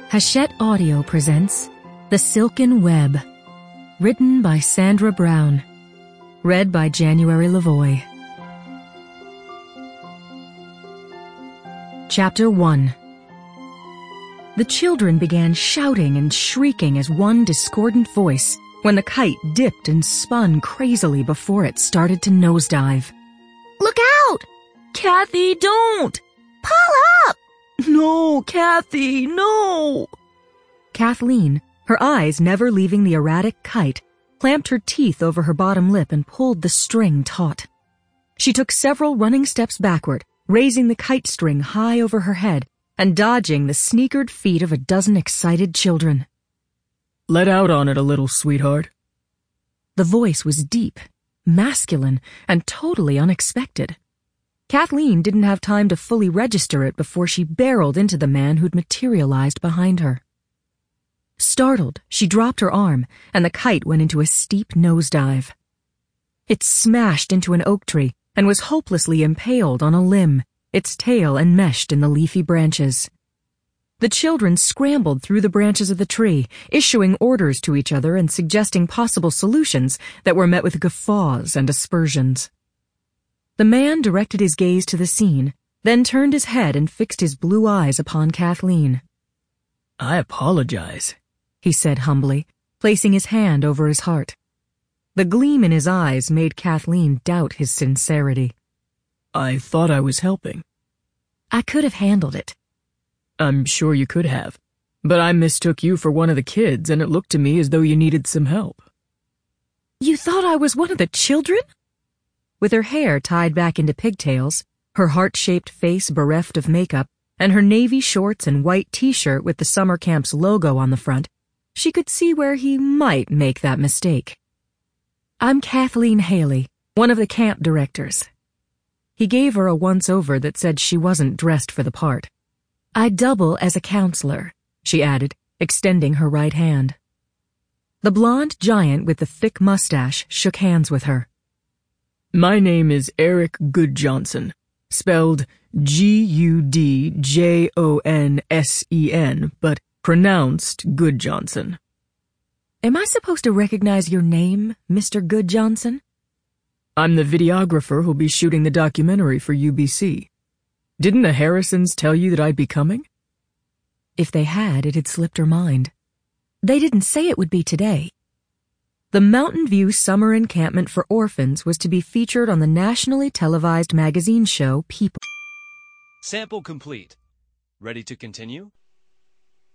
Hachette Audio presents The Silken Web, written by Sandra Brown, read by January Lavoie. Chapter 1. The children began shouting and shrieking as one discordant voice when the kite dipped and spun crazily before it started to nosedive. Look out! Kathy, don't! Pull up! No, Kathy, no! Kathleen, her eyes never leaving the erratic kite, clamped her teeth over her bottom lip and pulled the string taut. She took several running steps backward, raising the kite string high over her head and dodging the sneakered feet of a dozen excited children. Let out on it a little, sweetheart. The voice was deep, masculine, and totally unexpected. Kathleen didn't have time to fully register it before she barreled into the man who'd materialized behind her. Startled, she dropped her arm, and the kite went into a steep nosedive. It smashed into an oak tree and was hopelessly impaled on a limb, its tail enmeshed in the leafy branches. The children scrambled through the branches of the tree, issuing orders to each other and suggesting possible solutions that were met with guffaws and aspersions. The man directed his gaze to the scene, then turned his head and fixed his blue eyes upon Kathleen. I apologize, he said humbly, placing his hand over his heart. The gleam in his eyes made Kathleen doubt his sincerity. I thought I was helping. I could have handled it. I'm sure you could have, but I mistook you for one of the kids, and it looked to me as though you needed some help. You thought I was one of the children? With her hair tied back into pigtails, her heart-shaped face bereft of makeup, and her navy shorts and white t-shirt with the summer camp's logo on the front, she could see where he might make that mistake. I'm Kathleen Haley, one of the camp directors. He gave her a once-over that said she wasn't dressed for the part. I double as a counselor, she added, extending her right hand. The blonde giant with the thick mustache shook hands with her. My name is Eric Goodjohnson, spelled Gudjonsen, but pronounced Goodjohnson. Am I supposed to recognize your name, Mr. Goodjohnson? I'm the videographer who'll be shooting the documentary for UBC. Didn't the Harrisons tell you that I'd be coming? If they had, it had slipped her mind. They didn't say it would be today. The Mountain View Summer Encampment for Orphans was to be featured on the nationally televised magazine show People. Sample complete. Ready to continue?